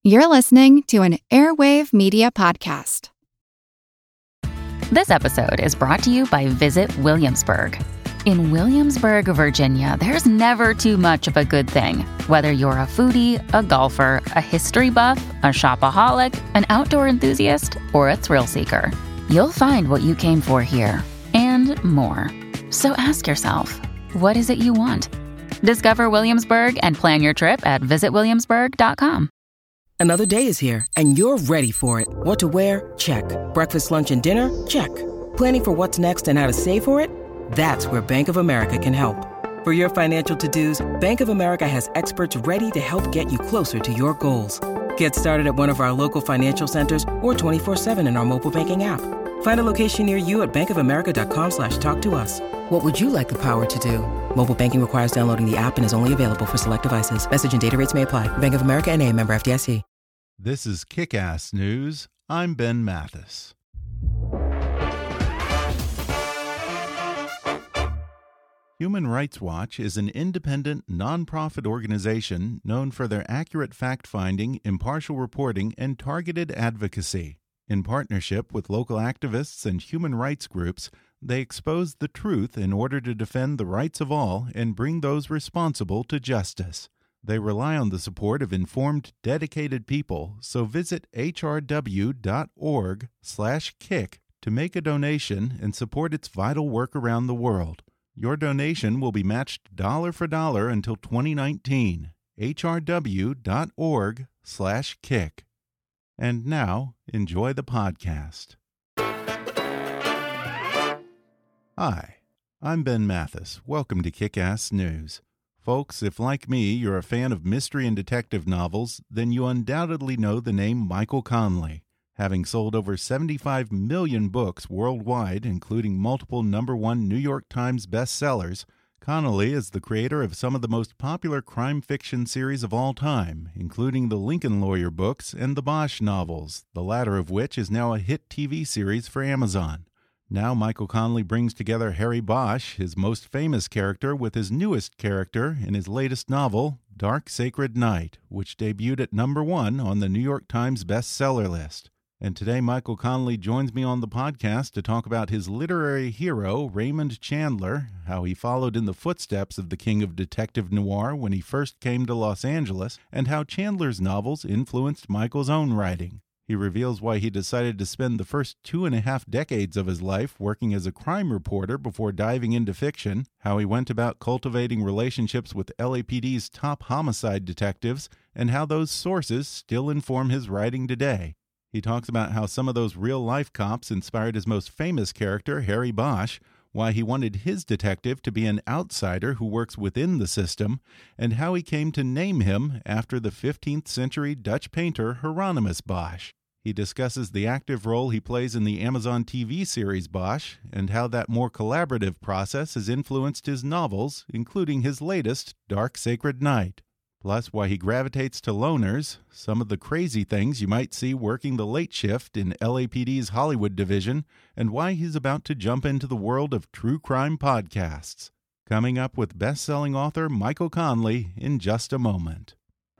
You're listening to an Airwave Media Podcast. This episode is brought to you by Visit Williamsburg. In Williamsburg, Virginia, there's never too much of a good thing. Whether you're a foodie, a golfer, a history buff, a shopaholic, an outdoor enthusiast, or a thrill seeker, you'll find what you came for here and more. So ask yourself, what is it you want? Discover Williamsburg and plan your trip at visitwilliamsburg.com. Another day is here, and you're ready for it. What to wear? Check. Breakfast, lunch, and dinner? Check. Planning for what's next and how to save for it? That's where Bank of America can help. For your financial to-dos, Bank of America has experts ready to help get you closer to your goals. Get started at one of our local financial centers or 24/7 in our mobile banking app. Find a location near you at bankofamerica.com/talktous. What would you like the power to do? Mobile banking requires downloading the app and is only available for select devices. Message and data rates may apply. Bank of America N.A., member FDIC. This is Kick-Ass News. I'm Ben Mathis. Human Rights Watch is an independent, nonprofit organization known for their accurate fact-finding, impartial reporting, and targeted advocacy. In partnership with local activists and human rights groups, they expose the truth in order to defend the rights of all and bring those responsible to justice. They rely on the support of informed, dedicated people, so visit hrw.org/kick to make a donation and support its vital work around the world. Your donation will be matched dollar for dollar until 2019. hrw.org/kick. And now, enjoy the podcast. Hi, I'm Ben Mathis. Welcome to Kick-Ass News. Folks, if like me, you're a fan of mystery and detective novels, then you undoubtedly know the name Michael Connelly. Having sold over 75 million books worldwide, including multiple #1 New York Times bestsellers, Connelly is the creator of some of the most popular crime fiction series of all time, including the Lincoln Lawyer books and the Bosch novels, the latter of which is now a hit TV series for Amazon. Now Michael Connelly brings together Harry Bosch, his most famous character, with his newest character in his latest novel, Dark Sacred Night, which debuted at #1 on the New York Times bestseller list. And today Michael Connelly joins me on the podcast to talk about his literary hero, Raymond Chandler, how he followed in the footsteps of the king of detective noir when he first came to Los Angeles, and how Chandler's novels influenced Michael's own writing. He reveals why he decided to spend the first 2.5 decades of his life working as a crime reporter before diving into fiction, how he went about cultivating relationships with LAPD's top homicide detectives, and how those sources still inform his writing today. He talks about how some of those real-life cops inspired his most famous character, Harry Bosch, why he wanted his detective to be an outsider who works within the system, and how he came to name him after the 15th century Dutch painter Hieronymus Bosch. He discusses the active role he plays in the Amazon TV series Bosch, and how that more collaborative process has influenced his novels, including his latest, Dark Sacred Night. Plus why he gravitates to loners, some of the crazy things you might see working the late shift in LAPD's Hollywood division, and why he's about to jump into the world of true crime podcasts. Coming up with best-selling author Michael Connelly in just a moment.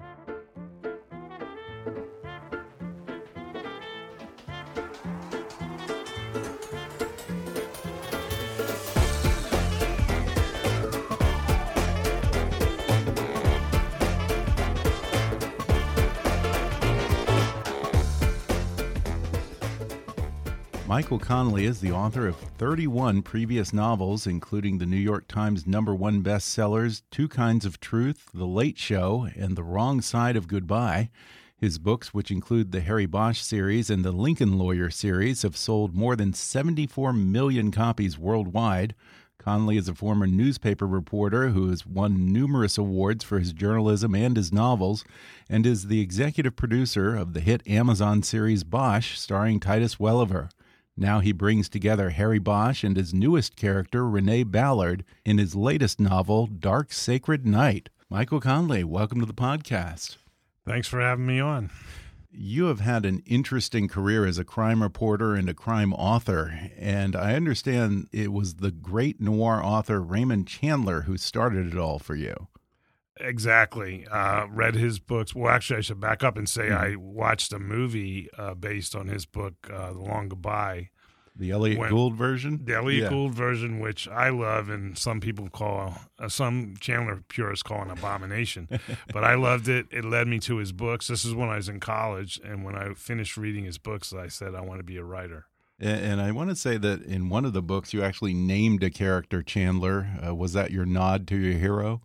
Michael Connelly is the author of 31 previous novels, including the New York Times #1 bestsellers, Two Kinds of Truth, The Late Show, and The Wrong Side of Goodbye. His books, which include the Harry Bosch series and the Lincoln Lawyer series, have sold more than 74 million copies worldwide. Connelly is a former newspaper reporter who has won numerous awards for his journalism and his novels, and is the executive producer of the hit Amazon series Bosch, starring Titus Welliver. Now he brings together Harry Bosch and his newest character, Renee Ballard, in his latest novel, Dark Sacred Night. Michael Connelly, welcome to the podcast. Thanks for having me on. You have had an interesting career as a crime reporter and a crime author, and I understand it was the great noir author Raymond Chandler who started it all for you. Exactly. Read his books. Well, actually, I should back up and say I watched a movie based on his book, The Long Goodbye. The Elliot Gould version? The Elliot Gould version, which I love, and some people call, some Chandler purists call an abomination. But I loved it. It led me to his books. This is when I was in college, and when I finished reading his books, I said I want to be a writer. And I want to say that in one of the books, you actually named a character Chandler. Was that your nod to your hero?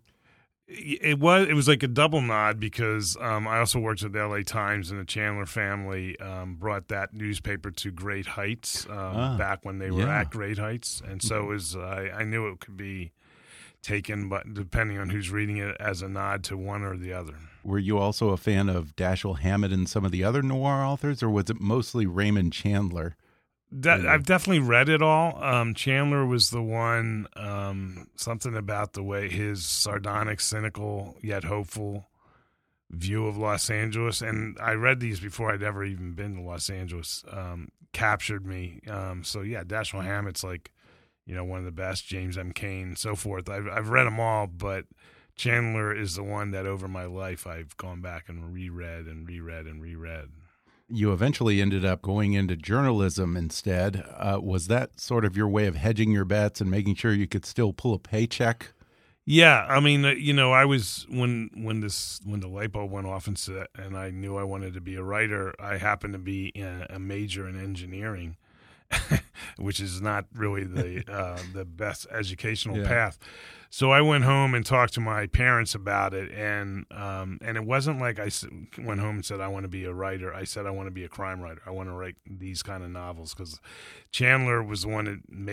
It was like a double nod because I also worked at the LA Times, and the Chandler family brought that newspaper to great heights back when they were at great heights, and so it was. I knew it could be taken, but depending on who's reading it, as a nod to one or the other. Were you also a fan of Dashiell Hammett and some of the other noir authors, or was it mostly Raymond Chandler? I've definitely read it all. Chandler was the one, something about the way his sardonic, cynical, yet hopeful view of Los Angeles, and I read these before I'd ever even been to Los Angeles, captured me. So yeah, Dashiell Hammett's like, one of the best, James M. Cain, so forth. I've read them all, but Chandler is the one that over my life I've gone back and reread and reread and reread. You eventually ended up going into journalism instead. Was that sort of your way of hedging your bets and making sure you could still pull a paycheck? Yeah, I mean, I was when the light bulb went off and I knew I wanted to be a writer. I happened to be a major in engineering, which is not really the best educational path. So I went home and talked to my parents about it, and it wasn't like I went home and said I want to be a writer. I said I want to be a crime writer. I want to write these kind of novels, because Chandler was the one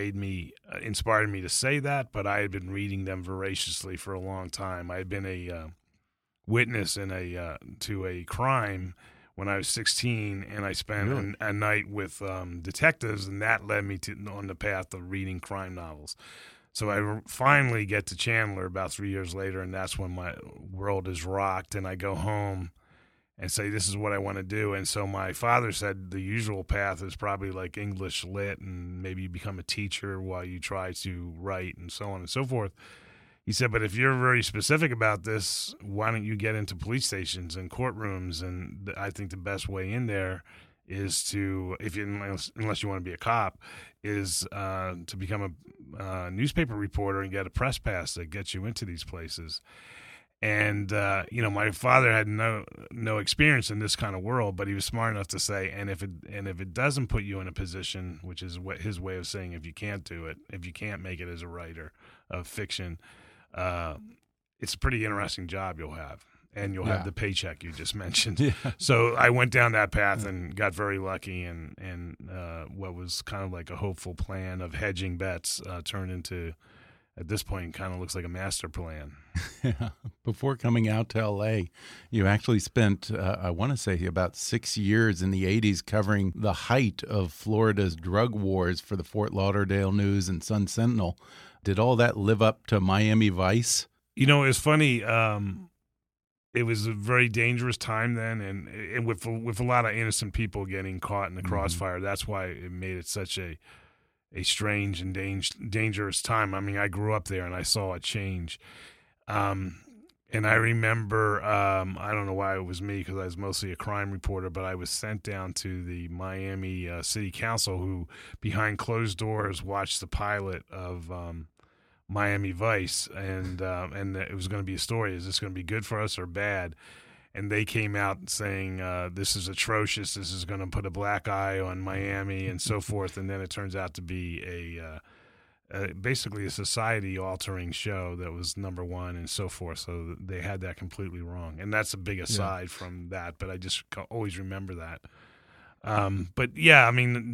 that inspired me to say that. But I had been reading them voraciously for a long time. I had been a witness to a crime when I was 16, and I spent a night with detectives, and that led me on the path of reading crime novels. So I finally get to Chandler about 3 years later, and that's when my world is rocked, and I go home and say, this is what I want to do. And so my father said the usual path is probably like English lit, and maybe you become a teacher while you try to write, and so on and so forth. He said, but if you're very specific about this, why don't you get into police stations and courtrooms? And I think the best way in there is to, unless you want to be a cop, is to become a newspaper reporter and get a press pass that gets you into these places. And my father had no experience in this kind of world, but he was smart enough to say, and if it doesn't put you in a position, which is what his way of saying, if you can't do it, if you can't make it as a writer of fiction, it's a pretty interesting job you'll have. And you'll have the paycheck you just mentioned. Yeah. So I went down that path and got very lucky, and what was kind of like a hopeful plan of hedging bets turned into, at this point, kind of looks like a master plan. Before coming out to L.A., you actually spent, I want to say, about 6 years in the 80s covering the height of Florida's drug wars for the Fort Lauderdale News and Sun Sentinel. Did all that live up to Miami Vice? It's funny. It was a very dangerous time then, and with a lot of innocent people getting caught in the crossfire. That's why it made it such a strange and dangerous time. I mean, I grew up there and I saw it change. And I remember, I don't know why it was me, because I was mostly a crime reporter, but I was sent down to the Miami City Council, who behind closed doors watched the pilot of Miami Vice, and it was going to be a story. Is this going to be good for us or bad? And they came out saying, this is atrocious. This is going to put a black eye on Miami and so forth. And then it turns out to be basically a society-altering show that was number one and so forth. So they had that completely wrong. And that's a big aside from that, but I just always remember that. But yeah, I mean,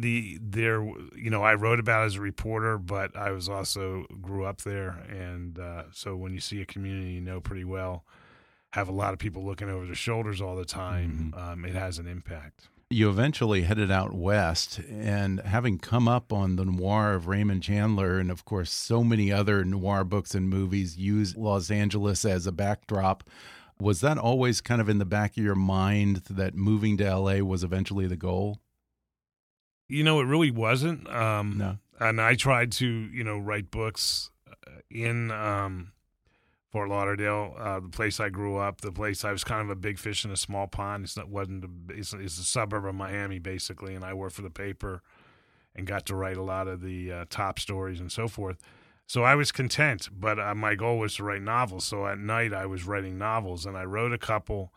I wrote about it as a reporter, but I was also grew up there. And, so when you see a community, pretty well, have a lot of people looking over their shoulders all the time, it has an impact. You eventually headed out west, and having come up on the noir of Raymond Chandler, and of course, so many other noir books and movies use Los Angeles as a backdrop. Was that always kind of in the back of your mind that moving to L.A. was eventually the goal? It really wasn't. No. And I tried to, write books in Fort Lauderdale, the place I grew up, the place I was kind of a big fish in a small pond. It's a suburb of Miami, basically, and I worked for the paper and got to write a lot of the top stories and so forth. So I was content, but my goal was to write novels. So at night I was writing novels, and I wrote a couple.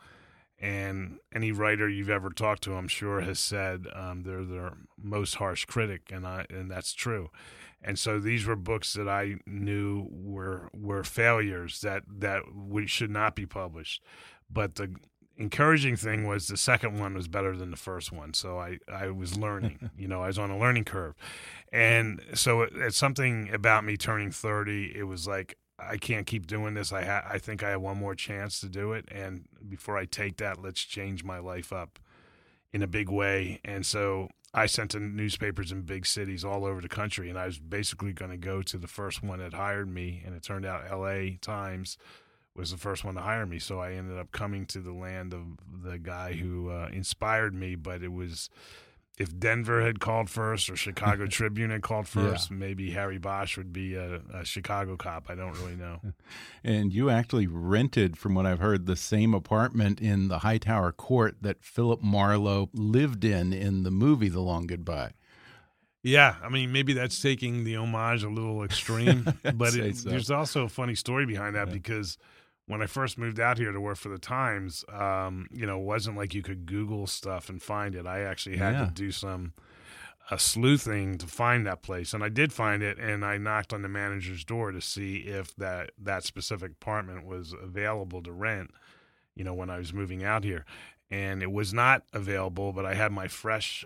And any writer you've ever talked to, I'm sure, has said they're their most harsh critic, and that's true. And so these were books that I knew were failures that should not be published. But the encouraging thing was the second one was better than the first one. So I was learning. I was on a learning curve. And so it's something about me turning 30. It was like, I can't keep doing this. I think I have one more chance to do it. And before I take that, let's change my life up in a big way. And so I sent to newspapers in big cities all over the country, and I was basically going to go to the first one that hired me. And it turned out L.A. Times was the first one to hire me. So I ended up coming to the land of the guy who inspired me. But it was, if Denver had called first or Chicago Tribune had called first, maybe Harry Bosch would be a Chicago cop. I don't really know. And you actually rented, from what I've heard, the same apartment in the Hightower Court that Philip Marlowe lived in the movie The Long Goodbye. Yeah, I mean, maybe that's taking the homage a little extreme, but there's also a funny story behind that because when I first moved out here to work for the Times, it wasn't like you could Google stuff and find it. I actually had to do some sleuthing to find that place, and I did find it. And I knocked on the manager's door to see if that specific apartment was available to rent. When I was moving out here, and it was not available. But I had my fresh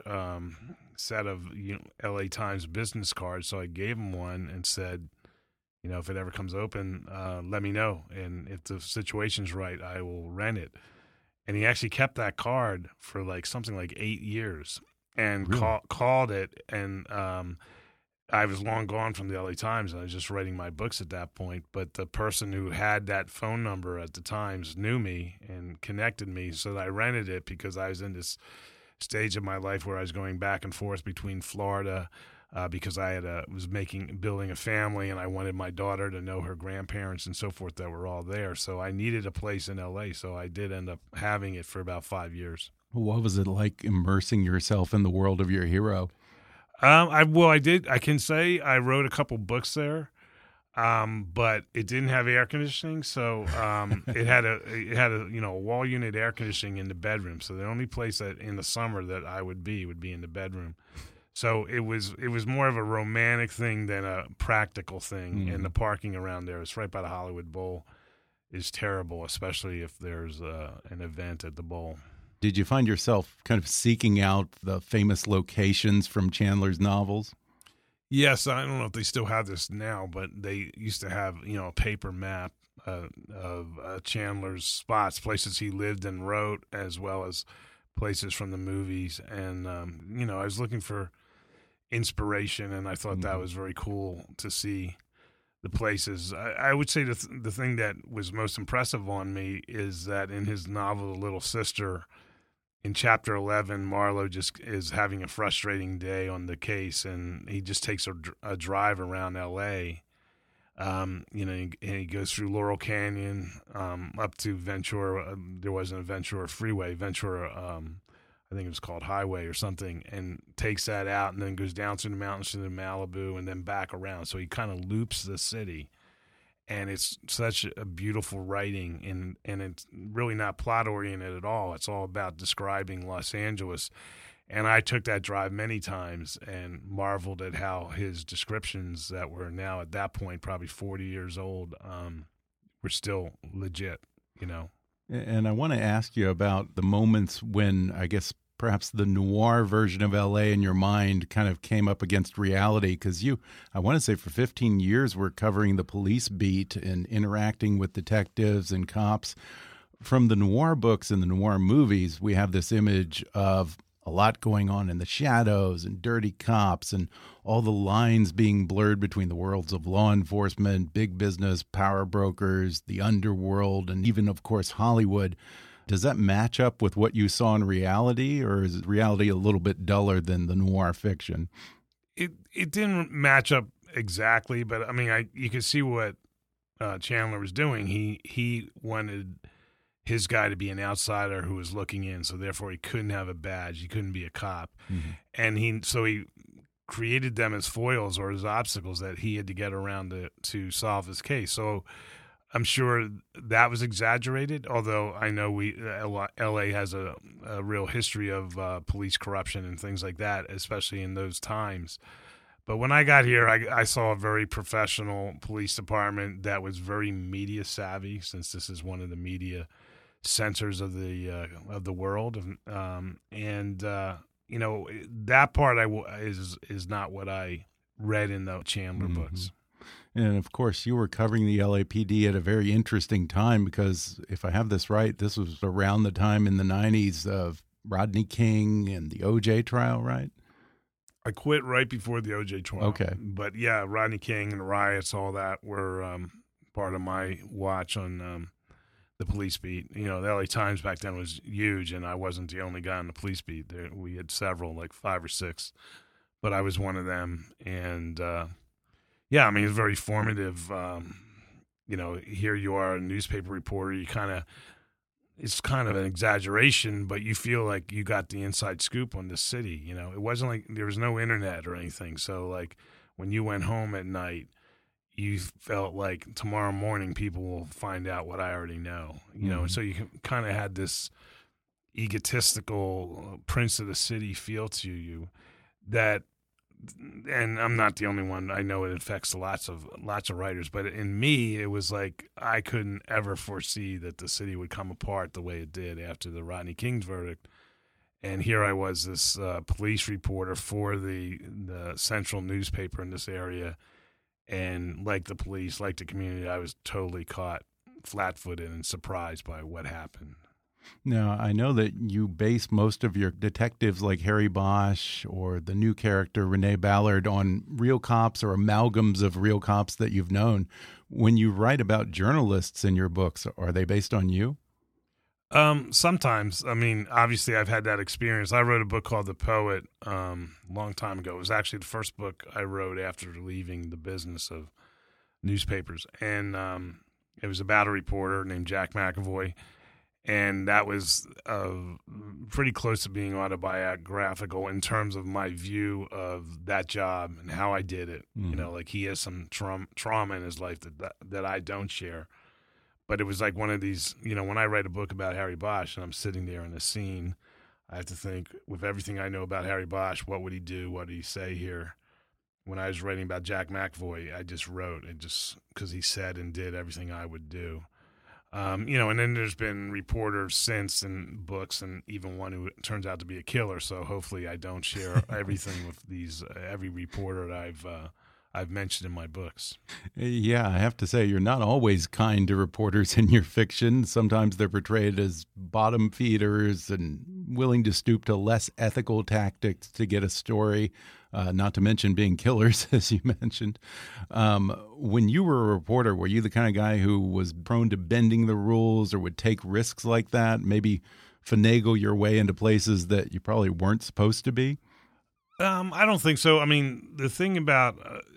set of L.A. Times business cards, so I gave him one and said, if it ever comes open, let me know. And if the situation's right, I will rent it. And he actually kept that card for something like 8 years and really? Called it. And I was long gone from the LA Times. I was just writing my books at that point. But the person who had that phone number at the Times knew me and connected me. So I rented it because I was in this stage of my life where I was going back and forth between Florida, because I was building a family, and I wanted my daughter to know her grandparents and so forth that were all there. So I needed a place in L.A., so I did end up having it for about 5 years. What was it like immersing yourself in the world of your hero? I did. I can say I wrote a couple books there, but it didn't have air conditioning, so it had a wall unit air conditioning in the bedroom. So the only place that in the summer that I would be in the bedroom. So it was more of a romantic thing than a practical thing. And the parking around there, it's right by the Hollywood Bowl, is terrible, especially if there's an event at the Bowl. Did you find yourself kind of seeking out the famous locations from Chandler's novels? Yes, I don't know if they still have this now, but they used to have a paper map of Chandler's spots, places he lived and wrote, as well as places from the movies. And I was looking for inspiration, and I thought that was very cool to see the places. I would say the thing that was most impressive on me is that in his novel, The Little Sister, in chapter 11, Marlowe just is having a frustrating day on the case, and he just takes a drive around L.A., and he goes through Laurel Canyon, up to Ventura. There wasn't a Ventura freeway. Ventura, I think it was called Highway or something, and takes that out and then goes down through the mountains to the Malibu and then back around. So he kind of loops the city, and it's such a beautiful writing, and it's really not plot-oriented at all. It's all about describing Los Angeles. And I took that drive many times and marveled at how his descriptions that were now at that point probably 40 years old were still legit, And I want to ask you about the moments when, I guess, perhaps the noir version of L.A. in your mind kind of came up against reality, because I want to say for 15 years were covering the police beat and interacting with detectives and cops. From the noir books and the noir movies, we have this image of a lot going on in the shadows and dirty cops and all the lines being blurred between the worlds of law enforcement, big business, power brokers, the underworld, and even, of course, Hollywood. Does that match up with what you saw in reality, or is reality a little bit duller than the noir fiction? It didn't match up exactly, but I mean, you could see what Chandler was doing. He wanted his guy to be an outsider who was looking in, so therefore he couldn't have a badge. He couldn't be a cop. Mm-hmm. And he created them as foils or as obstacles that he had to get around to solve his case. So I'm sure that was exaggerated, although I know L.A. has a real history of police corruption and things like that, especially in those times. But when I got here, I saw a very professional police department that was very media savvy, since this is one of the media centers of the world, you know, that part is not what I read in the Chandler books. And of course, you were covering the LAPD at a very interesting time, because if I have this right, this was around the time in the 90s of Rodney King and the OJ trial, right? I quit right before the OJ trial. Okay. But yeah, Rodney King and riots, all that were part of my watch on the police beat. You know, the LA Times back then was huge, and I wasn't the only guy on the police beat. We had several, like 5 or 6, but I was one of them. And yeah, I mean, it's very formative. You know, here you are, a newspaper reporter. It's kind of an exaggeration, but you feel like you got the inside scoop on this city. You know, it wasn't like there was no internet or anything. So, like, when you went home at night, you felt like tomorrow morning people will find out what I already know. You know, and so you kind of had this egotistical prince of the city feel to you that. And I'm not the only one. I know it affects lots of writers, but in me, it was like I couldn't ever foresee that the city would come apart the way it did after the Rodney King's verdict. And here I was, this police reporter for the central newspaper in this area, and like the police, like the community, I was totally caught flat-footed and surprised by what happened. Now, I know that you base most of your detectives like Harry Bosch or the new character Renee Ballard on real cops or amalgams of real cops that you've known. When you write about journalists in your books, are they based on you? Sometimes. I mean, obviously I've had that experience. I wrote a book called The Poet a long time ago. It was actually the first book I wrote after leaving the business of newspapers. And it was about a reporter named Jack McAvoy. And that was pretty close to being autobiographical in terms of my view of that job and how I did it. You know, like he has some trauma in his life that I don't share. But it was like one of these, you know, when I write a book about Harry Bosch and I'm sitting there in a scene, I have to think, with everything I know about Harry Bosch, what would he do? What did he say here? When I was writing about Jack McAvoy, I just wrote, because he said and did everything I would do. You know, and then there's been reporters since in books, and even one who turns out to be a killer. So hopefully, I don't share everything with every reporter that I've mentioned in my books. Yeah, I have to say, you're not always kind to reporters in your fiction. Sometimes they're portrayed as bottom feeders and willing to stoop to less ethical tactics to get a story. Not to mention being killers, as you mentioned. When you were a reporter, were you the kind of guy who was prone to bending the rules or would take risks like that, maybe finagle your way into places that you probably weren't supposed to be? I don't think so. I mean, the thing about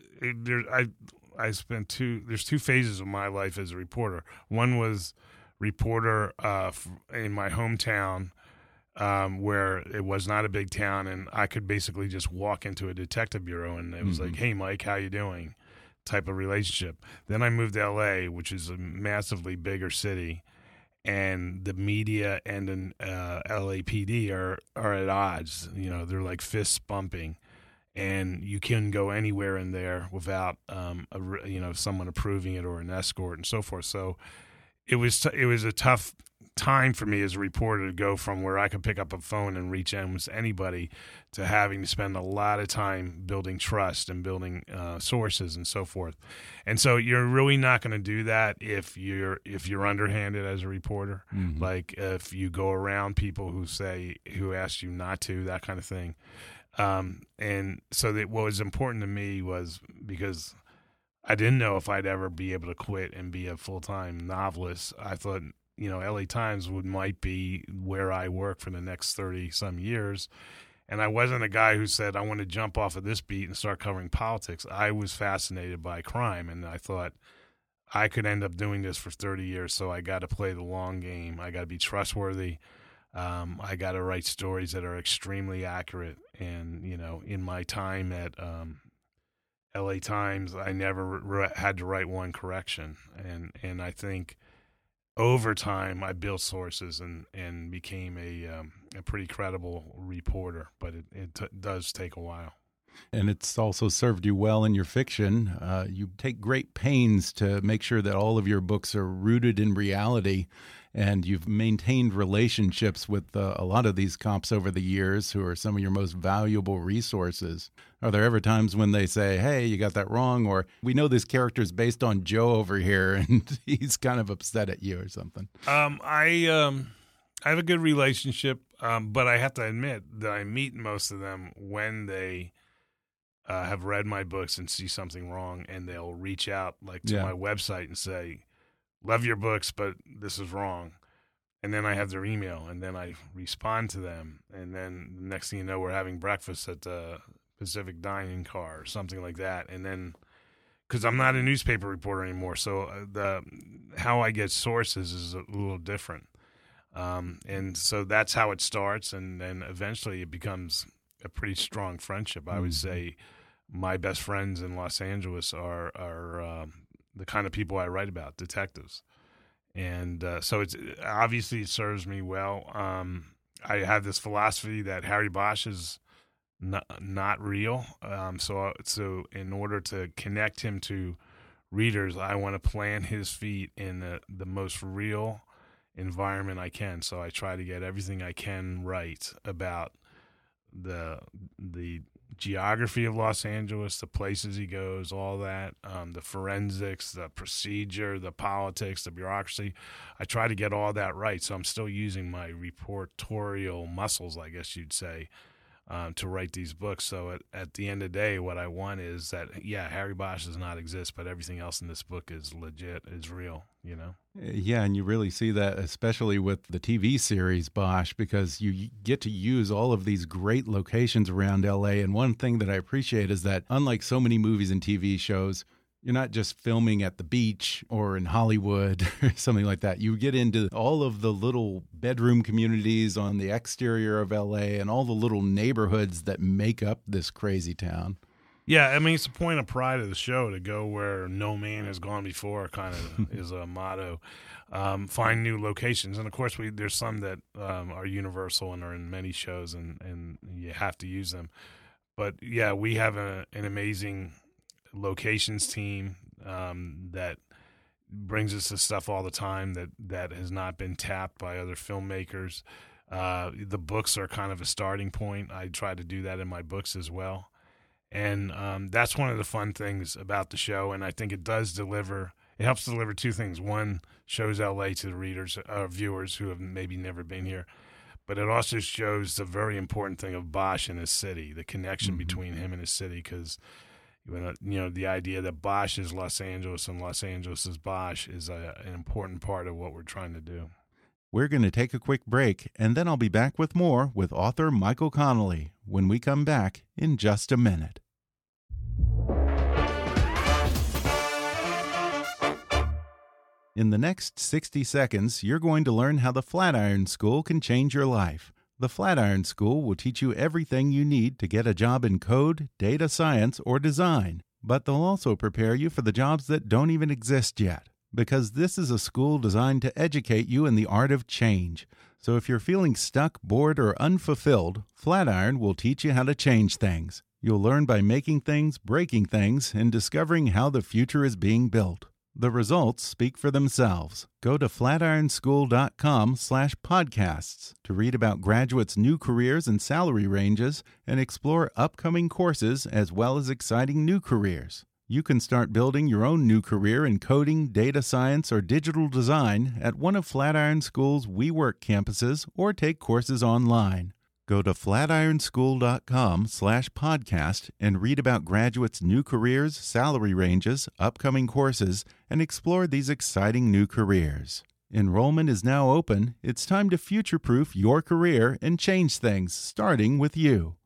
there's two phases of my life as a reporter. One was reporter in my hometown, where it was not a big town, and I could basically just walk into a detective bureau, and it was like, "Hey, Mike, how you doing?" type of relationship. Then I moved to L.A., which is a massively bigger city, and the media and the LAPD are at odds. You know, they're like fists bumping, and you can go anywhere in there without someone approving it or an escort and so forth. So it was a tough time for me as a reporter to go from where I could pick up a phone and reach almost anybody to having to spend a lot of time building trust and building sources and so forth. And so you're really not going to do that if you're underhanded as a reporter. Like if you go around people who ask you not to, that kind of thing. And so what was important to me was, because I didn't know if I'd ever be able to quit and be a full-time novelist, I thought, you know, LA Times might be where I work for the next 30-some years. And I wasn't a guy who said, I want to jump off of this beat and start covering politics. I was fascinated by crime, and I thought I could end up doing this for 30 years, so I got to play the long game. I got to be trustworthy. I got to write stories that are extremely accurate. And, in my time at LA Times, I never had to write one correction. And I think over time, I built sources and became a pretty credible reporter, but it does take a while. And it's also served you well in your fiction. You take great pains to make sure that all of your books are rooted in reality, and you've maintained relationships with a lot of these cops over the years who are some of your most valuable resources. Are there ever times when they say, hey, you got that wrong, or we know this character is based on Joe over here and he's kind of upset at you or something? I have a good relationship, but I have to admit that I meet most of them when they have read my books and see something wrong, and they'll reach out to my website and say, love your books, but this is wrong. And then I have their email, and then I respond to them. And then the next thing you know, we're having breakfast at the Pacific Dining Car or something like that. And then, because I'm not a newspaper reporter anymore, so how I get sources is a little different. And so that's how it starts, and then eventually it becomes a pretty strong friendship. I would say my best friends in Los Angeles are the kind of people I write about, detectives. And so it serves me well. I have this philosophy that Harry Bosch is not real. So in order to connect him to readers, I want to plant his feet in the most real environment I can. So I try to get everything I can right about the geography of Los Angeles, the places he goes, all that, the forensics, the procedure, the politics, the bureaucracy. I try to get all that right. So I'm still using my reportorial muscles, I guess you'd say, to write these books. So at the end of the day, what I want is that, Harry Bosch does not exist, but everything else in this book is legit, is real, Yeah, and you really see that, especially with the TV series Bosch, because you get to use all of these great locations around LA. And one thing that I appreciate is that, unlike so many movies and TV shows, you're not just filming at the beach or in Hollywood or something like that. You get into all of the little bedroom communities on the exterior of LA and all the little neighborhoods that make up this crazy town. Yeah, I mean, it's the point of pride of the show, to go where no man has gone before, kind of is a motto. Find new locations. And, of course, there's some that are universal and are in many shows, and you have to use them. But, yeah, we have an amazing locations team that brings us to stuff all the time that has not been tapped by other filmmakers. The books are kind of a starting point. I try to do that in my books as well. And that's one of the fun things about the show, and I think it does deliver. It helps deliver two things. One, shows LA to the readers, viewers who have maybe never been here, but it also shows the very important thing of Bosch and his city, the connection between him and his city, because the idea that Bosch is Los Angeles and Los Angeles is Bosch is an important part of what we're trying to do. We're going to take a quick break, and then I'll be back with more with author Michael Connelly when we come back in just a minute. In the next 60 seconds, you're going to learn how the Flatiron School can change your life. The Flatiron School will teach you everything you need to get a job in code, data science, or design. But they'll also prepare you for the jobs that don't even exist yet, because this is a school designed to educate you in the art of change. So if you're feeling stuck, bored, or unfulfilled, Flatiron will teach you how to change things. You'll learn by making things, breaking things, and discovering how the future is being built. The results speak for themselves. Go to flatironschool.com/podcasts to read about graduates' new careers and salary ranges and explore upcoming courses as well as exciting new careers. You can start building your own new career in coding, data science, or digital design at one of Flatiron School's WeWork campuses or take courses online. Go to flatironschool.com/podcast and read about graduates' new careers, salary ranges, upcoming courses, and explore these exciting new careers. Enrollment is now open. It's time to future-proof your career and change things, starting with you.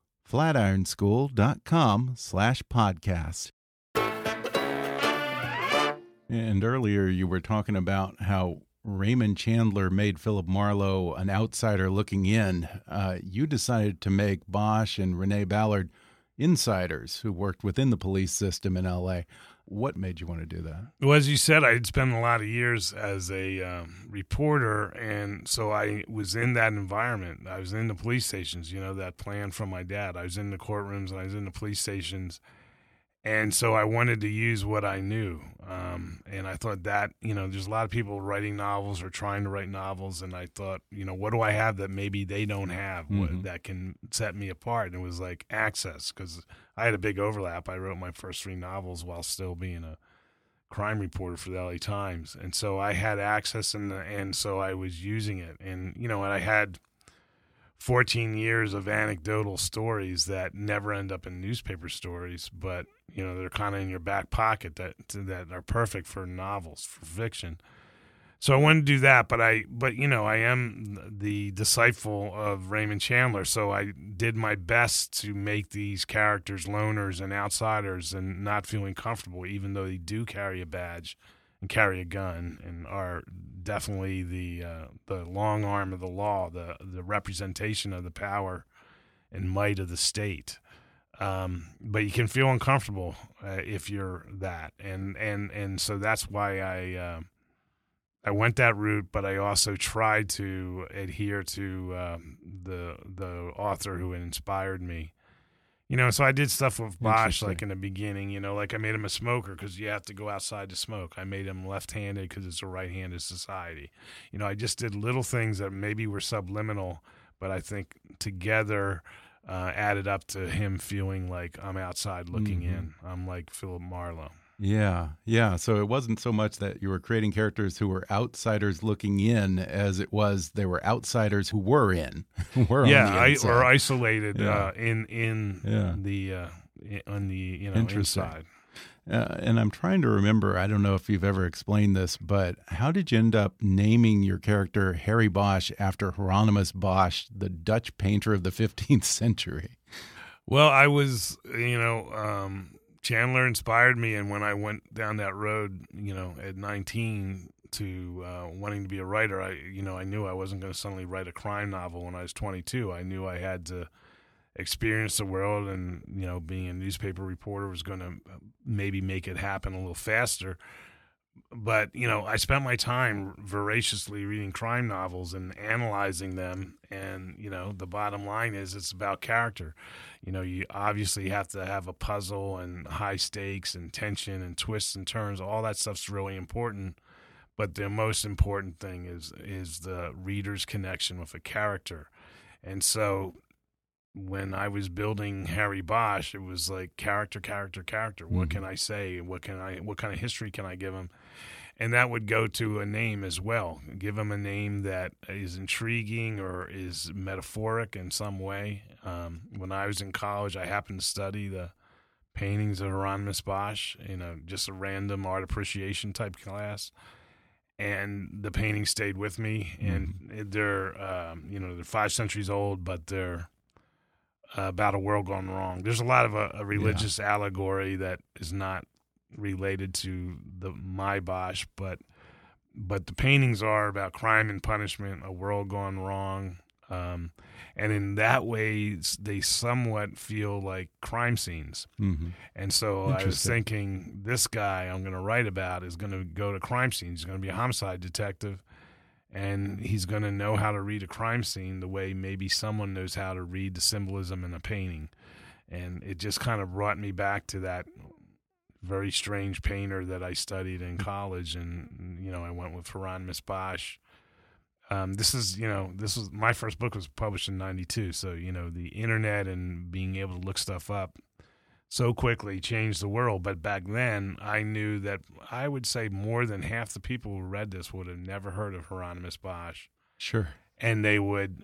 flatironschool.com/podcast. And earlier you were talking about how Raymond Chandler made Philip Marlowe an outsider looking in. You decided to make Bosch and Renee Ballard insiders who worked within the police system in L.A. What made you want to do that? Well, as you said, I had spent a lot of years as a reporter, and so I was in that environment. I was in the police stations, that plan from my dad. I was in the courtrooms, and I was in the police stations, and so I wanted to use what I knew. And I thought that, there's a lot of people writing novels or trying to write novels, and I thought, what do I have that maybe they don't have that can set me apart? And it was like access, because I had a big overlap. I wrote my first 3 novels while still being a crime reporter for the LA Times. And so I had access, and so I was using it. And, and I had 14 years of anecdotal stories that never end up in newspaper stories, but they're kind of in your back pocket that are perfect for novels, for fiction. So I wanted to do that, but I am the disciple of Raymond Chandler, so I did my best to make these characters loners and outsiders and not feeling comfortable, even though they do carry a badge and carry a gun and are definitely the long arm of the law, the representation of the power and might of the state. But you can feel uncomfortable if you're that, and so that's why I went that route. But I also tried to adhere to the author who inspired me. So I did stuff with Bosch, like in the beginning, like I made him a smoker because you have to go outside to smoke. I made him left-handed because it's a right-handed society. I just did little things that maybe were subliminal, but I think together added up to him feeling like I'm outside looking in. I'm like Philip Marlowe. Yeah. So it wasn't so much that you were creating characters who were outsiders looking in as it was they were outsiders who were in. Or isolated on the inside. And I'm trying to remember, I don't know if you've ever explained this, but how did you end up naming your character Harry Bosch after Hieronymus Bosch, the Dutch painter of the 15th century? Well, I was, Chandler inspired me, and when I went down that road, at 19 to wanting to be a writer, I knew I wasn't going to suddenly write a crime novel when I was 22. I knew I had to experience the world, and being a newspaper reporter was going to maybe make it happen a little faster. But I spent my time voraciously reading crime novels and analyzing them, and the bottom line is it's about character. You obviously have to have a puzzle and high stakes and tension and twists and turns. All that stuff's really important, but the most important thing is the reader's connection with a character. And so when I was building Harry Bosch, it was like character. What can I say? What kind of history can I give him? And that would go to a name as well. Give him a name that is intriguing or is metaphoric in some way. When I was in college, I happened to study the paintings of Hieronymus Bosch, just a random art appreciation type class. And the paintings stayed with me. And they're, they're 5 centuries old, but they're about a world gone wrong. There's a lot of a religious allegory that is not related to my Bosch, but the paintings are about crime and punishment, a world gone wrong, and in that way they somewhat feel like crime scenes. And so I was thinking, this guy I'm going to write about is going to go to crime scenes. He's going to be a homicide detective, and he's going to know how to read a crime scene the way maybe someone knows how to read the symbolism in a painting. And it just kind of brought me back to that very strange painter that I studied in college. And, I went with Hieronymus Bosch. This was my first book was published in 92. So, the internet and being able to look stuff up so quickly changed the world. But back then, I knew that I would say more than half the people who read this would have never heard of Hieronymus Bosch. Sure. And they would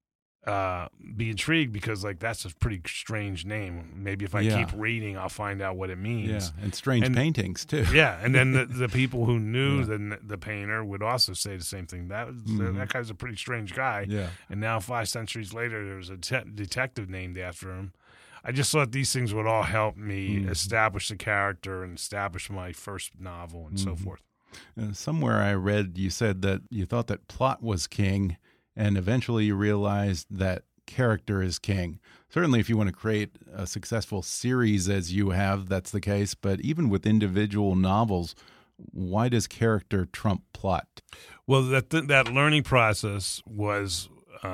be intrigued because, that's a pretty strange name. Maybe if I keep reading, I'll find out what it means. Yeah, and strange paintings, too. Yeah, and then the people who knew the painter would also say the same thing. That guy's a pretty strange guy. Yeah. And now 5 centuries later, there's a detective named after him. I just thought these things would all help me establish the character and establish my first novel and so forth. Somewhere I read you said that you thought that plot was king, and eventually you realized that character is king. Certainly, if you want to create a successful series as you have, that's the case. But even with individual novels, why does character trump plot? Well, that learning process was,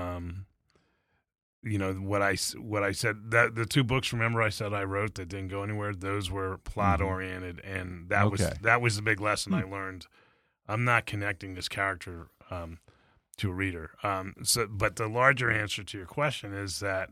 what I said. That the 2 books, remember, I said I wrote that didn't go anywhere. Those were plot oriented, and that was the big lesson I learned. I'm not connecting this character to a reader. But the larger answer to your question is that,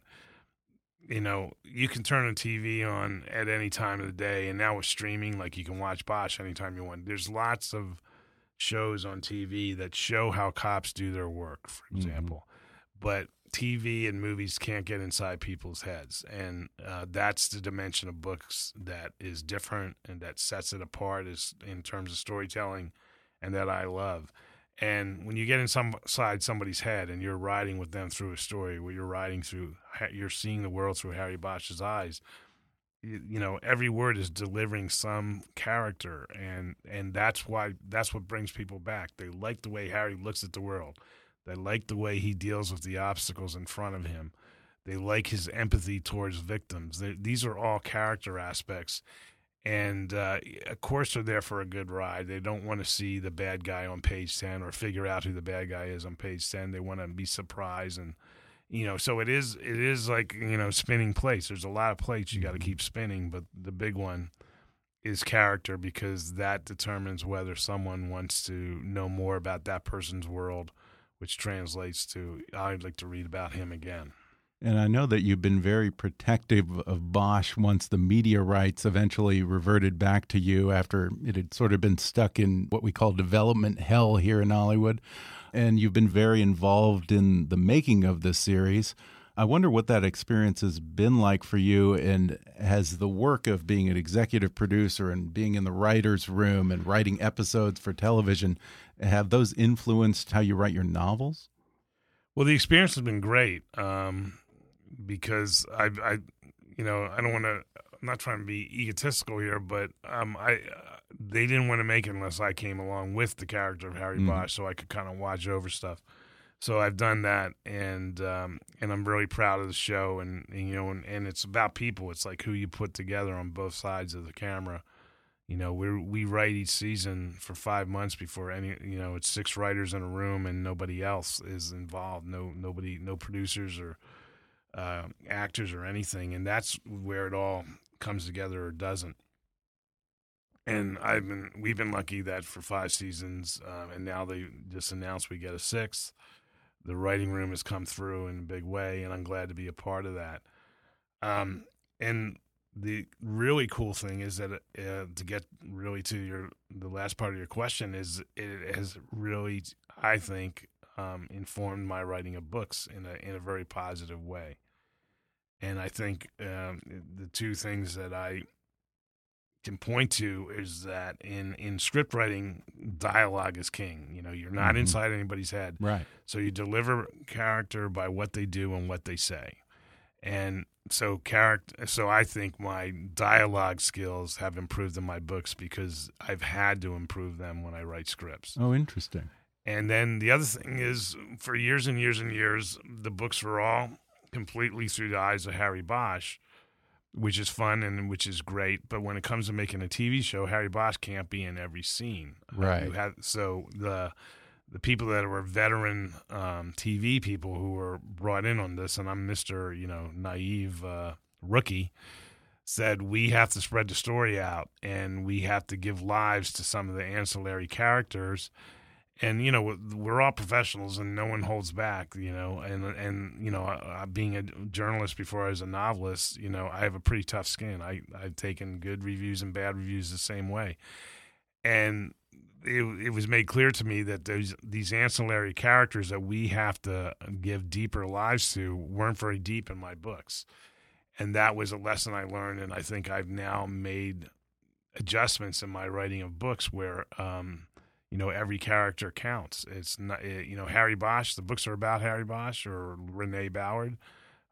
you can turn a TV on at any time of the day, and now with streaming, like you can watch Bosch anytime you want. There's lots of shows on TV that show how cops do their work, for example. But TV and movies can't get inside people's heads, and that's the dimension of books that is different and that sets it apart in terms of storytelling, and that I love. And when you get inside somebody's head and you're riding with them through a story where you're seeing the world through Harry Bosch's eyes, every word is delivering some character, and that's what brings people back. They like the way Harry looks at the world. They like the way he deals with the obstacles in front of him. They like his empathy towards victims. These are all character aspects. And, of course, they're there for a good ride. They don't want to see the bad guy on page 10 or figure out who the bad guy is on page 10. They want to be surprised. And, so it is like, spinning plates. There's a lot of plates you got to keep spinning, but the big one is character, because that determines whether someone wants to know more about that person's world, which translates to, I'd like to read about him again. And I know that you've been very protective of Bosch once the media rights eventually reverted back to you after it had sort of been stuck in what we call development hell here in Hollywood. And you've been very involved in the making of this series. I wonder what that experience has been like for you, and has the work of being an executive producer and being in the writer's room and writing episodes for television, have those influenced how you write your novels? Well, the experience has been great. Because I don't want to. I'm not trying to be egotistical here, but they didn't want to make it unless I came along with the character of Harry Bosch, so I could kind of watch over stuff. So I've done that, and I'm really proud of the show, and it's about people. It's like who you put together on both sides of the camera. We write each season for 5 months before it's 6 writers in a room and nobody else is involved. No producers or actors or anything, and that's where it all comes together or doesn't. And we've been lucky that for 5 seasons, and now they just announced we get a 6th. The writing room has come through in a big way, and I'm glad to be a part of that. And the really cool thing is that to get really to the last part of your question is it has really, I think, informed my writing of books in a very positive way. And I think the 2 things that I can point to is that in script writing, dialogue is king. You're not inside anybody's head. Right. So you deliver character by what they do and what they say. And so I think my dialogue skills have improved in my books because I've had to improve them when I write scripts. Oh, interesting. And then the other thing is, for years and years and years, the books were all completely through the eyes of Harry Bosch, which is fun and which is great. But when it comes to making a TV show, Harry Bosch can't be in every scene. Right. So the people that were veteran TV people who were brought in on this, and I'm Mr. naive rookie, said we have to spread the story out and we have to give lives to some of the ancillary characters. And, we're all professionals and no one holds back, and being a journalist before I was a novelist, I have a pretty tough skin. I've taken good reviews and bad reviews the same way. And it was made clear to me that these ancillary characters that we have to give deeper lives to weren't very deep in my books. And that was a lesson I learned, and I think I've now made adjustments in my writing of books where every character counts. It's not, Harry Bosch, the books are about Harry Bosch or Renee Ballard,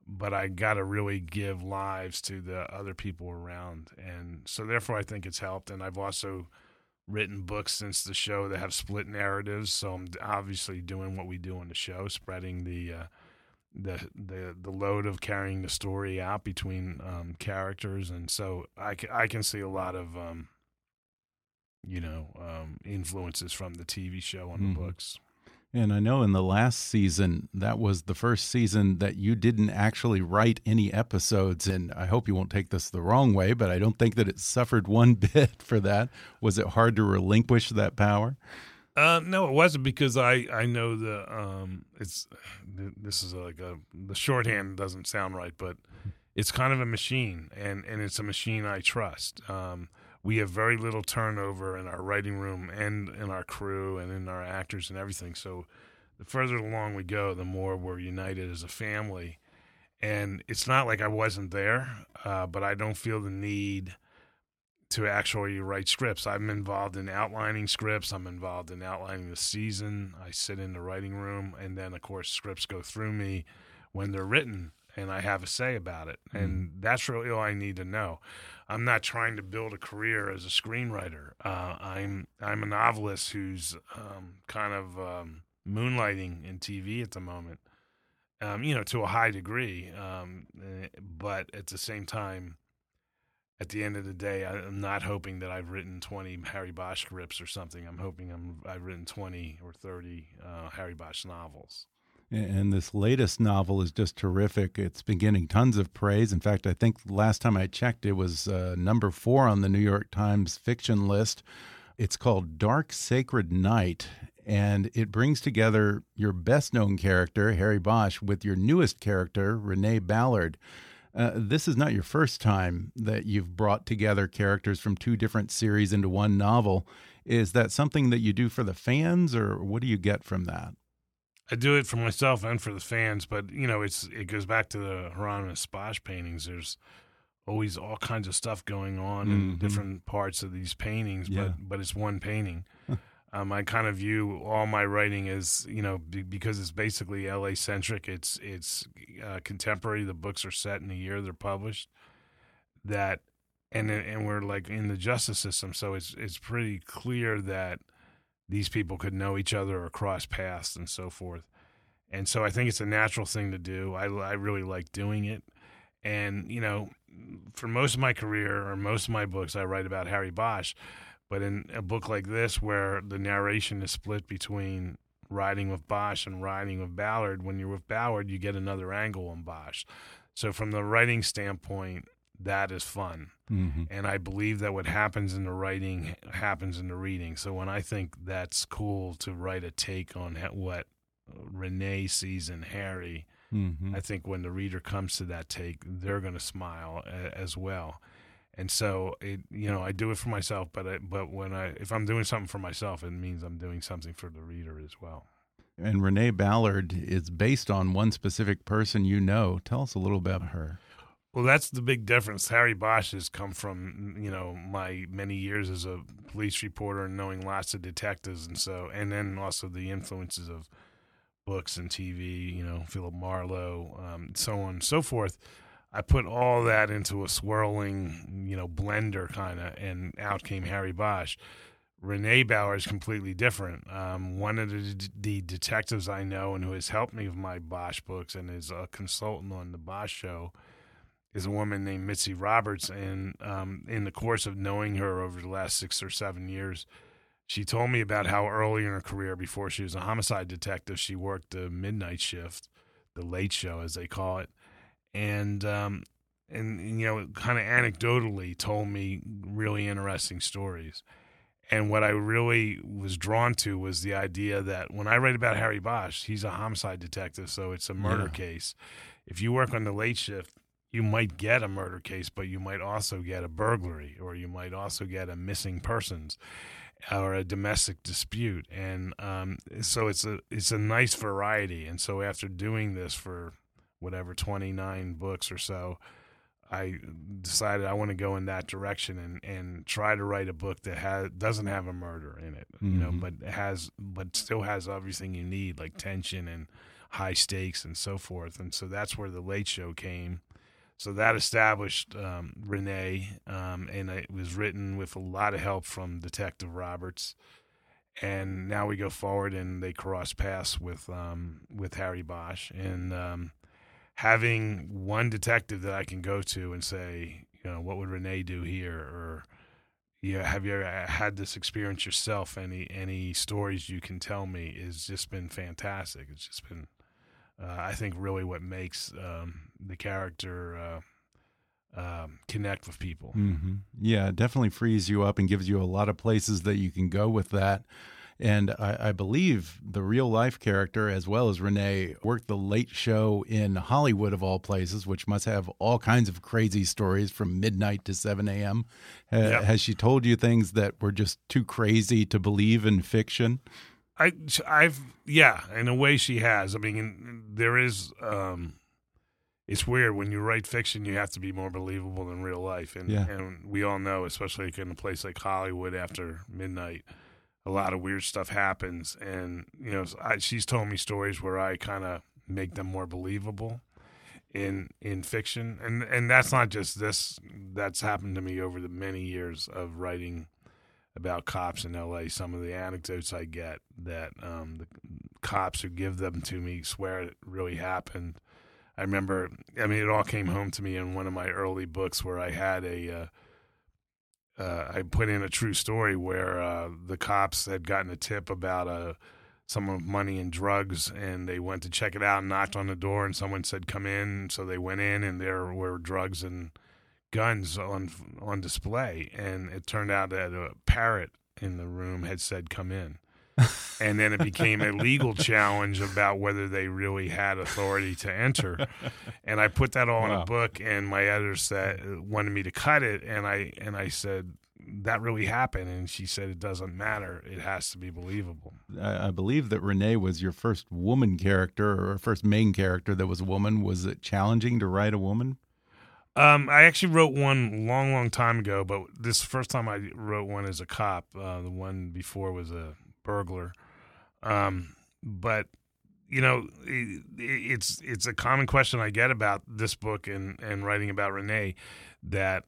but I got to really give lives to the other people around. And so therefore I think it's helped. And I've also written books since the show that have split narratives. So I'm obviously doing what we do on the show, spreading the load of carrying the story out between characters. And so I can see a lot of, influences from the TV show on the books. And I know in the last season, that was the first season that you didn't actually write any episodes. And I hope you won't take this the wrong way, but I don't think that it suffered one bit for that. Was it hard to relinquish that power? No, it wasn't, because I know the shorthand doesn't sound right, but it's kind of a machine, and it's a machine I trust. We have very little turnover in our writing room and in our crew and in our actors and everything. So the further along we go, the more we're united as a family. And it's not like I wasn't there, but I don't feel the need to actually write scripts. I'm involved in outlining scripts. I'm involved in outlining the season. I sit in the writing room, and then, of course, scripts go through me when they're written, and I have a say about it. And that's really all I need to know. I'm not trying to build a career as a screenwriter. I'm a novelist who's kind of moonlighting in TV at the moment, to a high degree. But at the same time, at the end of the day, I'm not hoping that I've written 20 Harry Bosch scripts or something. I'm hoping I've written 20 or 30 Harry Bosch novels. And this latest novel is just terrific. It's been getting tons of praise. In fact, I think last time I checked, it was number 4 on the New York Times fiction list. It's called Dark Sacred Night, and it brings together your best-known character, Harry Bosch, with your newest character, Renee Ballard. This is not your first time that you've brought together characters from 2 different series into one novel. Is that something that you do for the fans, or what do you get from that? I do it for myself and for the fans, but it goes back to the Hieronymus Bosch paintings. There's always all kinds of stuff going on in different parts of these paintings, but it's one painting. I kind of view all my writing as, because it's basically LA centric. It's contemporary. The books are set in the year they're published. And we're like in the justice system, so it's pretty clear that these people could know each other or cross paths and so forth. And so I think it's a natural thing to do. I really like doing it. And, for most of my career or most of my books, I write about Harry Bosch. But in a book like this, where the narration is split between riding with Bosch and riding with Ballard, when you're with Ballard, you get another angle on Bosch. So from the writing standpoint, that is fun. And I believe that what happens in the writing happens in the reading. So when I think that's cool to write a take on what Renee sees in Harry, I think when the reader comes to that take, they're going to smile as well. And so I do it for myself, but if I'm doing something for myself, it means I'm doing something for the reader as well. And Renee Ballard is based on one specific person you know. Tell us a little about her. Well, that's the big difference. Harry Bosch has come from, my many years as a police reporter and knowing lots of detectives, and then also the influences of books and TV, Philip Marlowe, so on and so forth. I put all that into a swirling, blender kind of, and out came Harry Bosch. Renee Ballard is completely different. One of the detectives I know and who has helped me with my Bosch books and is a consultant on the Bosch show is a woman named Mitzi Roberts. And in the course of knowing her over the last 6 or 7 years, she told me about how early in her career, before she was a homicide detective, she worked the midnight shift, the late show as they call it. And kind of anecdotally told me really interesting stories. And what I really was drawn to was the idea that when I write about Harry Bosch, he's a homicide detective, so it's a murder case. If you work on the late shift, you might get a murder case, but you might also get a burglary, or you might also get a missing persons or a domestic dispute. And so it's a nice variety. And so after doing this for 29 books or so, I decided I want to go in that direction and try to write a book that doesn't have a murder in it, but still has everything you need, like tension and high stakes and so forth. And so that's where the Late Show came. So that established Renee, and it was written with a lot of help from Detective Roberts. And now we go forward, and they cross paths with Harry Bosch, and having one detective that I can go to and say, what would Renee do here, or have you ever had this experience yourself? Any stories you can tell me has just been fantastic. It's just been, I think, really what makes the character connect with people. Mm-hmm. Yeah, it definitely frees you up and gives you a lot of places that you can go with that. And I believe the real life character, as well as Renee, worked the Late Show in Hollywood, of all places, which must have all kinds of crazy stories from midnight to 7 a.m. Yep. Has she told you things that were just too crazy to believe in fiction? Yeah, in a way she has. I mean, there is, it's weird when you write fiction, you have to be more believable than real life. And we all know, especially in a place like Hollywood after midnight, a lot of weird stuff happens. And, she's told me stories where I kind of make them more believable in fiction. And that's not just this. That's happened to me over the many years of writing about cops in L.A. Some of the anecdotes I get that the cops who give them to me swear it really happened. I remember, it all came home to me in one of my early books where I had I put in a true story where the cops had gotten a tip about some money and drugs, and they went to check it out and knocked on the door, and someone said, "Come in." So they went in, and there were drugs and guns on display, and it turned out that a parrot in the room had said, "Come in." And then it became a legal challenge about whether they really had authority to enter. And I put that all in a book, and my editor wanted me to cut it, and I said, that really happened. And she said, it doesn't matter. It has to be believable. I believe that Renee was your first woman character, or first main character that was a woman. Was it challenging to write a woman? I actually wrote one long time ago, but this first time I wrote one as a cop. The one before was a burglar. But it's a common question I get about this book and writing about Renee that,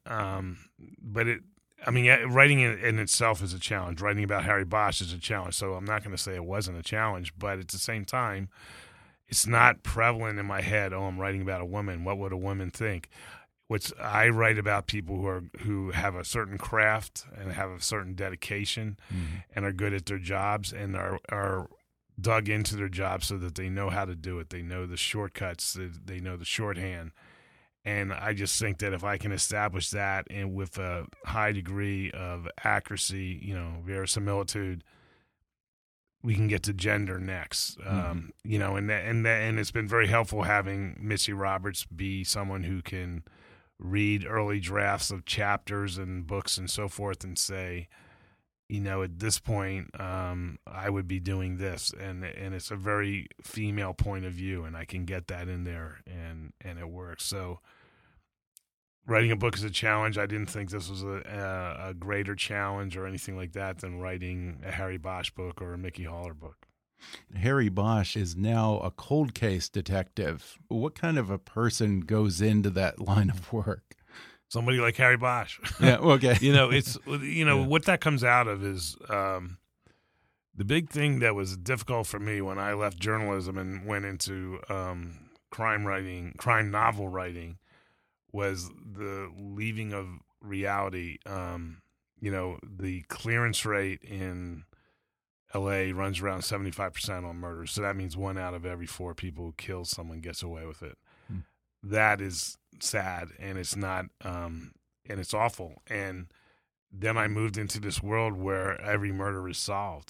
writing it in itself is a challenge. Writing about Harry Bosch is a challenge. So I'm not going to say it wasn't a challenge, but at the same time, it's not prevalent in my head. Oh, I'm writing about a woman. What would a woman think? I write about people who have a certain craft and have a certain dedication and are good at their jobs and are dug into their jobs so that they know how to do it. They know the shortcuts. They know the shorthand. And I just think that if I can establish that and with a high degree of accuracy, verisimilitude, we can get to gender next. And it's been very helpful having Missy Roberts be someone who can read early drafts of chapters and books and so forth and say, at this point, I would be doing this. And it's a very female point of view, and I can get that in there, and it works. So writing a book is a challenge. I didn't think this was a greater challenge or anything like that than writing a Harry Bosch book or a Mickey Haller book. Harry Bosch is now a cold case detective. What kind of a person goes into that line of work? Somebody like Harry Bosch. Yeah, okay. What that comes out of is the big thing that was difficult for me when I left journalism and went into crime novel writing was the leaving of reality. The clearance rate in LA runs around 75% on murders. So that means 1 out of every 4 people who kill someone gets away with it. That is sad, and it's not, and it's awful. And then I moved into this world where every murder is solved.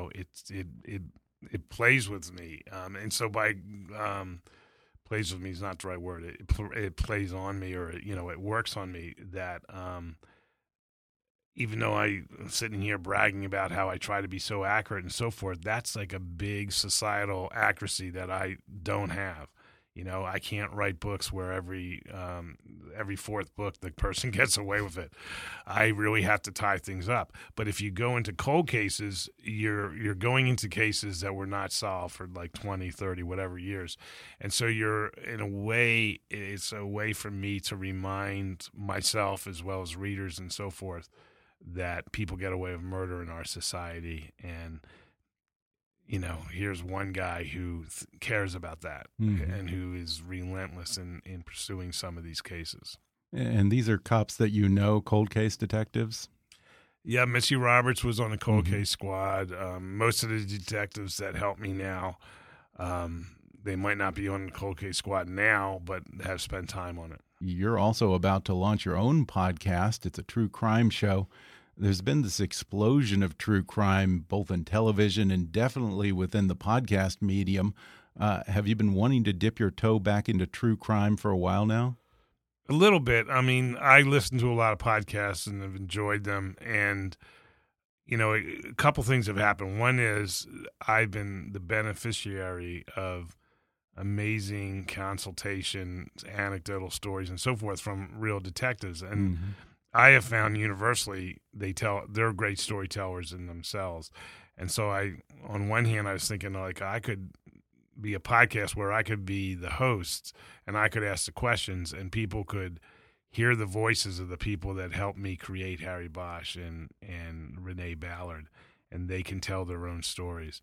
It plays with me. And so plays with me is not the right word. It plays on me, or, it works on me that, even though I'm sitting here bragging about how I try to be so accurate and so forth, that's like a big societal accuracy that I don't have. I can't write books where every every fourth book the person gets away with it. I really have to tie things up. But if you go into cold cases, you're going into cases that were not solved for like 20, 30, whatever years. And so you're, in a way, it's a way for me to remind myself as well as readers and so forth that people get away with murder in our society. And here's one guy who cares about that and who is relentless in pursuing some of these cases. And these are cops that cold case detectives? Yeah, Missy Roberts was on the cold case squad. Most of the detectives that help me now, they might not be on the cold case squad now, but have spent time on it. You're also about to launch your own podcast. It's a true crime show. There's been this explosion of true crime, both in television and definitely within the podcast medium. Have you been wanting to dip your toe back into true crime for a while now? A little bit. I mean, I listen to a lot of podcasts and have enjoyed them. And, a couple things have happened. One is I've been the beneficiary of amazing consultations, anecdotal stories, and so forth from real detectives. And I have found universally they're great storytellers in themselves. And so on one hand, I was thinking like I could be a podcast where I could be the host and I could ask the questions and people could hear the voices of the people that helped me create Harry Bosch and Renee Ballard, and they can tell their own stories.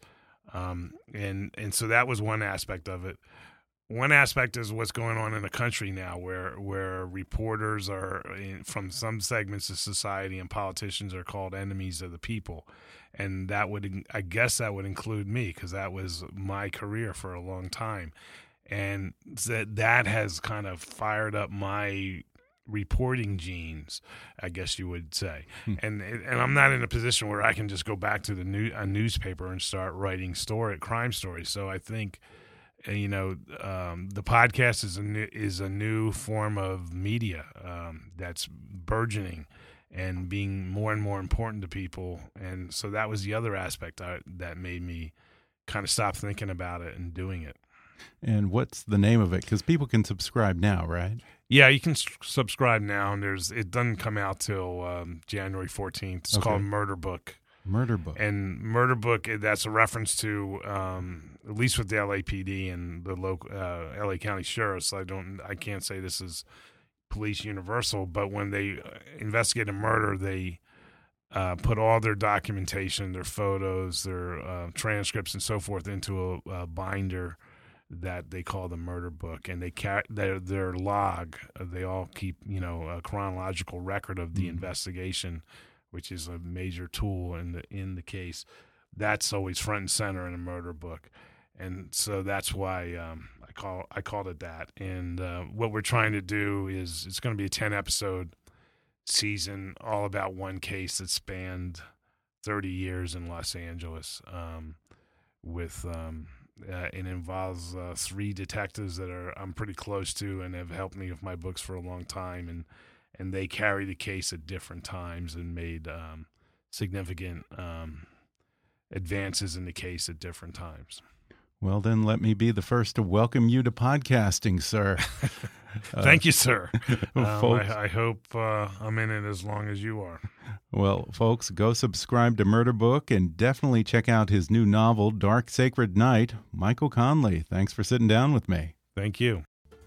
And so that was one aspect of it. One aspect is what's going on in the country now where reporters are from some segments of society and politicians are called enemies of the people. And I guess that would include me because that was my career for a long time. And that has kind of fired up my reporting genes, I guess you would say. And I'm not in a position where I can just go back to a newspaper and start writing crime stories. So I think the podcast is a new form of media that's burgeoning and being more and more important to people. And so that was the other aspect that made me kind of stop thinking about it and doing it. And what's the name of it? Because people can subscribe now, right? Yeah, you can subscribe now, and it doesn't come out till January 14th. It's called Murder Book. Murder Book. And Murder Book, that's a reference to, at least with the LAPD and the local LA County sheriffs. I can't say this is police universal, but when they investigate a murder, they put all their documentation, their photos, their transcripts, and so forth into a binder that they call the Murder Book, and they their log. They all keep a chronological record of the investigation, which is a major tool in the case. That's always front and center in a Murder Book, and so that's why I called it that. And what we're trying to do is it's going to be a 10-episode season, all about one case that spanned 30 years in Los Angeles, it involves 3 detectives that I'm pretty close to and have helped me with my books for a long time, and they carried the case at different times and made significant advances in the case at different times. Well, then let me be the first to welcome you to podcasting, sir. Thank you, sir. Folks, I hope I'm in it as long as you are. Well, folks, go subscribe to Murder Book and definitely check out his new novel, Dark Sacred Night. Michael Connelly, thanks for sitting down with me. Thank you.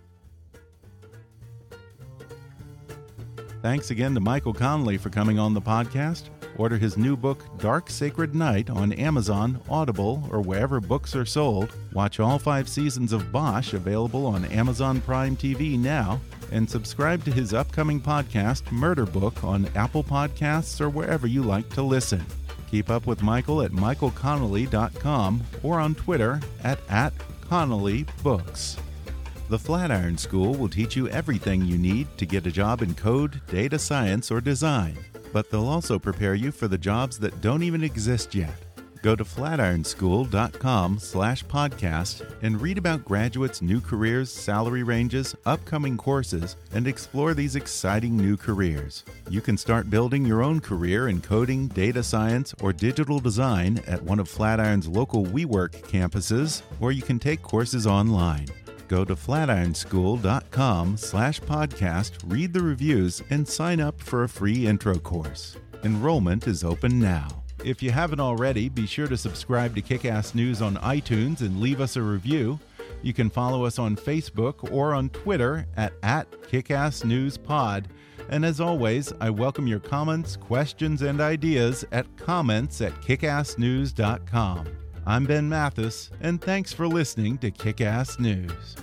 Thanks again to Michael Connelly for coming on the podcast. Order his new book, Dark Sacred Night, on Amazon, Audible, or wherever books are sold. Watch all 5 seasons of Bosch, available on Amazon Prime TV now. And subscribe to his upcoming podcast, Murder Book, on Apple Podcasts or wherever you like to listen. Keep up with Michael at michaelconnelly.com or on Twitter at @ConnellyBooks. The Flatiron School will teach you everything you need to get a job in code, data science, or design. But they'll also prepare you for the jobs that don't even exist yet. Go to flatironschool.com/podcast and read about graduates' new careers, salary ranges, upcoming courses, and explore these exciting new careers. You can start building your own career in coding, data science, or digital design at one of Flatiron's local WeWork campuses, or you can take courses online. Go to flatironschool.com/podcast, read the reviews, and sign up for a free intro course. Enrollment is open now. If you haven't already, be sure to subscribe to Kick-Ass News on iTunes and leave us a review. You can follow us on Facebook or on Twitter at @KickassNewsPod. And as always, I welcome your comments, questions, and ideas at comments@kickassnews.com. I'm Ben Mathis, and thanks for listening to Kick-Ass News.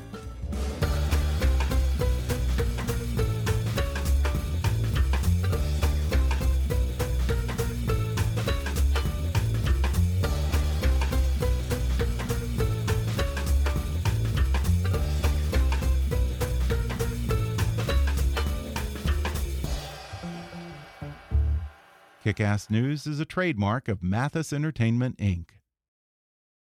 Kick-Ass News is a trademark of Mathis Entertainment, Inc.